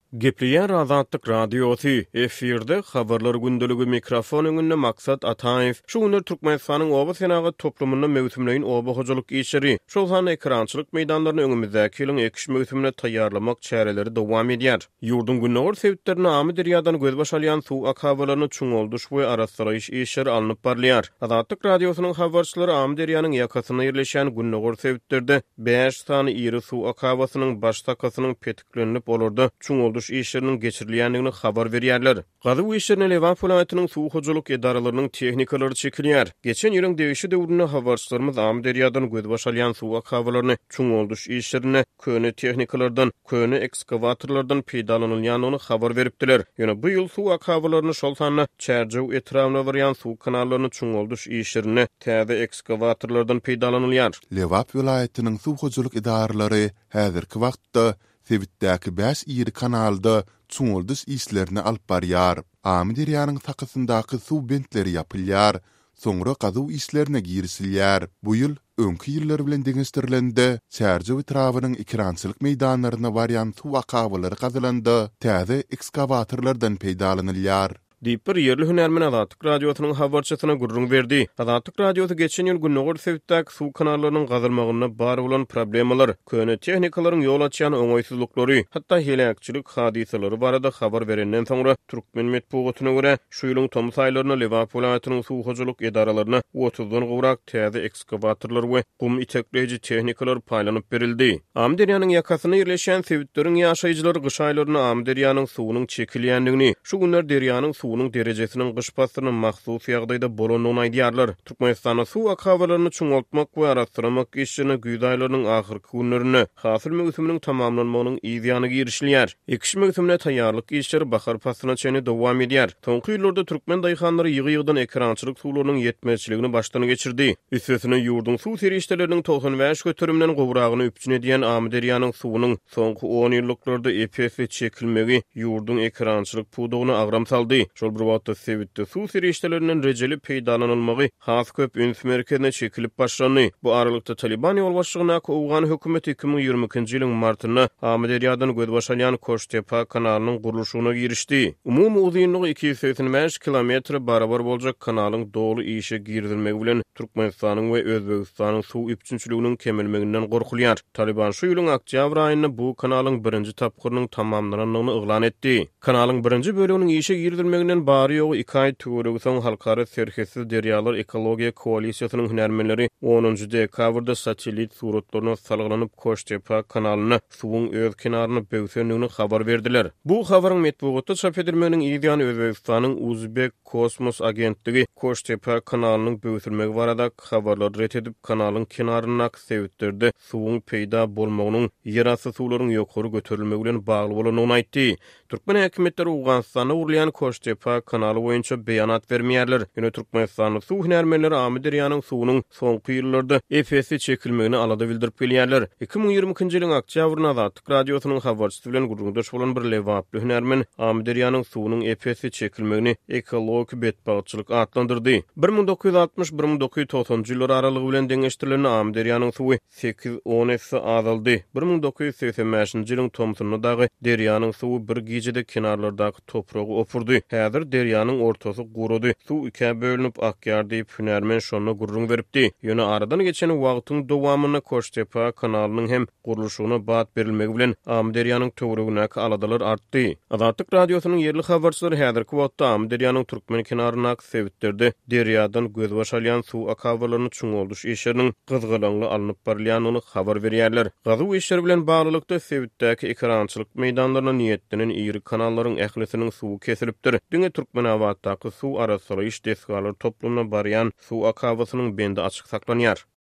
Gepliýär Azatlyk radiosy efirde habarlar gündöligi mikrofon öňünde maksat Ataýew. Şu günler Türkmenistanyň oba senagat toplumyna mewsümleýin oba hojalyk işleri, şol sany ekrançylyk meýdanlaryny öňümizdäki ýylyň ekiş mewsümine taýýarlamak çäreleri dowam edýär. Ýurdun günnäwür sebäplerini amy derýadan göz başalýan suw akabalaryny çuňolduş we araşdyryş işleri alınıp barlýar. Azatlyk radiosynyň habarçylary amy derýanyň ýakasyna ýerleşen günnäwür sebäplerde 5 sany iri suw akabasynyň baş takasynyň petiklenip bolurdy. Çuňolduş işlerinin geçirilýändigini habar berýärler. Gazy bu işlerine Lewan Polatynyň suw hojalyk edaralarynyň tehnikalary çekilýär. Geçen ýylyň degişi döwründe habarçylarymyz amy derýadan göz başalýan suw akabalaryny çuňolduş işlerine köne tehnikalardan, köne ekskavatorlardan peýdalanylýanyny habar beripdiler. Ýöne bu ýyl suw akabalaryny şol sany çärjew etrawyna barýan suw kanallaryny çuňolduş işlerine täze ekskavatorlardan peýdalanylýar. Lewan Polatynyň suw hojalyk edaralary häzirki wagtda sebitdäki 5 iri kanalda çuňolduş işlerini alyp barýar. Amy derýanyň takysyndaky suw bentleri ýapylýar, soňra gazyw işlerine girişilýär. Bu ýyl öňki ýyllar bilen deňeşdirilende çärjew etrawynyň ekrançylyk meýdanlaryna barýan suw akabalary gazylandy, täze ekskavatorlardan peýdalanylýar. Diýip bir ýerli hünärmen Azatlyk radiosynyň habarçysyna gurrun berdi. Azatlyk radiosy geçen ýyl günnäwür sebäpdäki suw kanallarının gazylmagyna bar bolan problemalar, köne tehnikalaryň ýol açýan oňaýsızlyklary, hatda helakçylyk hadiseleri barada habar berenden soňra Türkmen medeniýetyne görä şu ýylyň tom saýlaryna Lewan Polatynyň suw hojalyk edaralaryna 30-dan gowrak täze ekskavatorlar we gum itekleýiji tehnikalar paýlanyp berildi. Amy derýanyň ýakasyna ýerleşen sebäpleriň ýaşaýjylary gyş aýlaryna amy derýanyň suwunyň çekilýändigini, şu günler derýanyň suwunyň derejesiniň gyş pasynyň mahsus ýagdaýda bolanyny aýdýarlar. Türkmenistanyň suw akabalaryny çuňaltmak we araşdyrmak işini güýdaýlarynyň ahyrky günlerine hasyl mewsüminiň tamamlanmagynyň ýygyny girişilýär. Ekiş mewsümine taýýarlyk işleri bahar pasyna çenli dowam edýär. Soňky ýyllarda türkmen daýhanlary ýygy-ýygydan ekrançylyk suwlarynyň ýetmezçiligini başdan geçirdi. Üstesine ýurdun suw serişdeleriniň 95 götürümden gowragyny üpçün edýän amy derýanyň suwunyň soňky 10 ýylliklarda EPS çekilmegi ýurdun ekrançylyk pudugyny agram saldy. Şol bir wagtda sebitde suw serişdeleriniň rejeli peýdalanylmagy has köp üns merkezine çekilip başlandy. Bu aralykda Taliban ýol başlygyna Owgan hökümeti 2022-nji ýylyň martyna amy derýadan göz başalýan Koştepa kanalynyň gurulşyna girişdi. Umumy uzunlygy 285 kilometr barabar boljak kanalyň dolu işe girdilmegi bilen Türkmenistanyň we Özbegistanyň suw üpçünçiliginiň kemelmeginden gorkulýar. Taliban şu ýylyň oktýabr aýynda bu kanalyň birinji tapgyrynyň tamamlanyny eglan etdi. Kanalyň birinji bölüginiň işe girdilmeginden bary ýogy 2 aý töweregi soň halkara serhessiz derýalar ekologiýa koalisiýasynyň hünärmenleri 10-njy dekabrda satelit suratlaryna salgylanyp Koştepa kanalyna suwuň öz kenaryny böwsendigini habar berdiler. Bu habaryň medeniýetde çap edilmeginiň ýygyny Özbegistanyň Uzbek Kosmos agentligi Koştepa kanalynyň böwselmegi barada habarlar ret edip kanalyň kenaryna sebäplerde suwuň peýda bolmagynyň ýerasty suwlaryň ýokary göterilmegi bilen bagly bolanyny aýtdy. Türkmen häkimetleri Owganistana urlayan Koştepa kanaly boýunça beýanat bermeýärler. Ýöne Türkmenistanyň suw hünärmenleri amy derýanyň suwunyň soňky ýyllarda EPS çekilmegini alada bildirip gelýärler. 2022-nji ýylyň oktýabryna Azatlyk radiosynyň habarçysy bilen guruldaş bolan bir lewaply hünärmen amy derýanyň suwunyň EPS çekilmegini ekologik betbaçylyk adlandyrdy. 1960-1990-njy ýyllar aralygy bilen deňeşdirilen amy derýanyň suwy 8-10 azaldy. 1985-nji ýylyň tomsunyna dagy derýanyň suwy bir gijede kenarlardaky topragy opurdy. Häzir derýanyň ortasy gurudy. Suw iki bölünip akýar diýip hünärmen şonu gurrun beripdi. Ýöne aradan geçen wagtyň dowamyna Koştepa kanalynyň hem gurulşyna bat berilmegi bilen amy derýanyň töweregine aladalar artdy. Azatlyk radiosynyň ýerli habarçylary häzirki wagtda amy derýanyň türkmen kenaryna sebäplerde derýadan göz başalýan suw akabalaryny çuňolduş işleriniň gyzgylanly alınıp barýanyny habar berýärler. Gazy işler bilen baglykda sebäpdäki ekrançylyk meýdanlaryna niýetlenen iri kanallaryň ählisiniň suwy kesilipdir. Diňe türkmen awatdaky suw araşdyryş desgalary toplumuna barýan suw akabasynyň bendi açyk saklanýar.